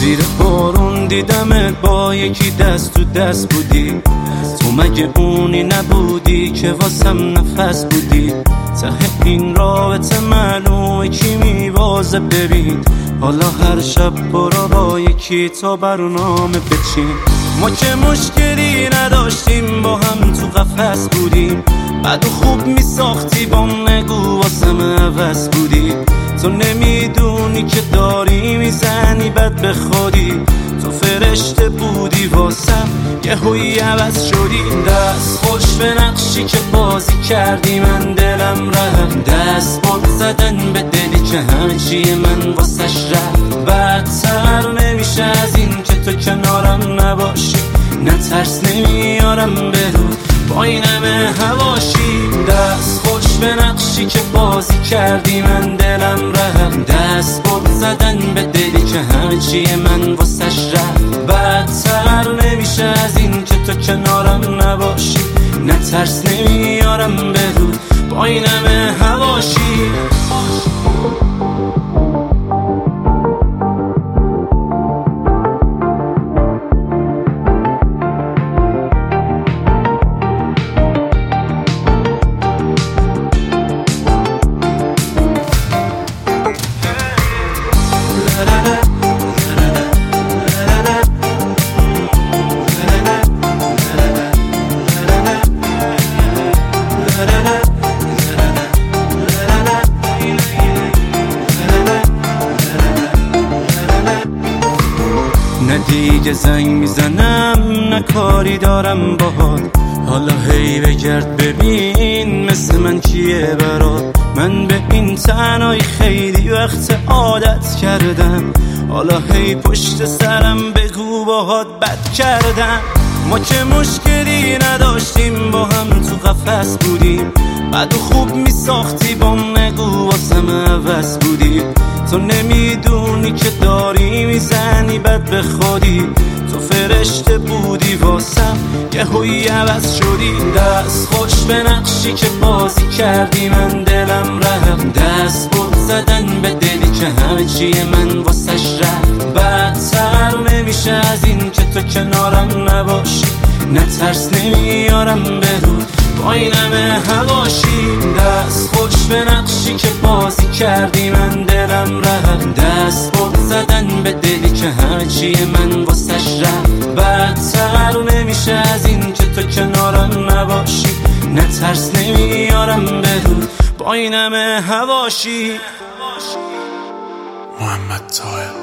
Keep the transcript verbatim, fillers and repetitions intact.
زیر بارون دیدمت با یکی دست تو دست بودی. تو مگه اونی نبودی که واسم نفس بودی؟ ته این رابطه معلومه کی میوازه ببین. حالا هر شب برو با یکی تا برنامه بچین. ما که مشکلی نداشتیم با هم تو قفس بودیم. بعد خوب میساختی با نگو واسم عوض بودی. تو نمیدونی که داری میزنی بد به خودی. تو فرشته بودی واسم یه هوی عوض شدی. دست خوش به نقشی که بازی کردی من دلم رفت. دست باد زدن به دلی که همه چیه من واسش رفت. بدتر نمیشه از این که تو کنارم نباشی. نه ترس نمیارم به رو با این همه هواشی. دست خوش به نقشی که بازی کردی من دلم رفت. دست باد زدن به دلی که همه چیه من واسش رفت. بدتر نمیشه از این که تو کنارم نباشی. نه ترس نمیارم به رو با این همه هواشی. نه دیگه زنگ میزنم نه کاری دارم باهات. حالا هی بگرد ببین مثل من کیه برات. من به این تنهایی خیلی وقت عادت کردم. حالا هی پشت سرم بگو باهات بد کردم. ما که مشکلی نداشتیم با هم تو قفس بودیم. بعد خوب میساختی با نگو واسم عوض بودی. تو نمیدونی که داری میزنی بد به خودی. تو فرشته بودی واسم یه هوی عوض شدی. دست خوش به نقشی که بازی کردی من دلم رفت. دست بود زدن به دلی که همه چیه من واسش رفت. بدتر نمیشه از این که تو کنارم نباشی. نه ترس نمیارم به رو با این همه هواشی. دست خوش به نقشی که بازی کردی من دلم رفت. دست بود زدن به دلی که همه چیه من واسش رفت. بدتر نمیشه از این که تو کنارم نباشی. نه ترس نمیارم به رو با این همه هواشی. محمد طاهر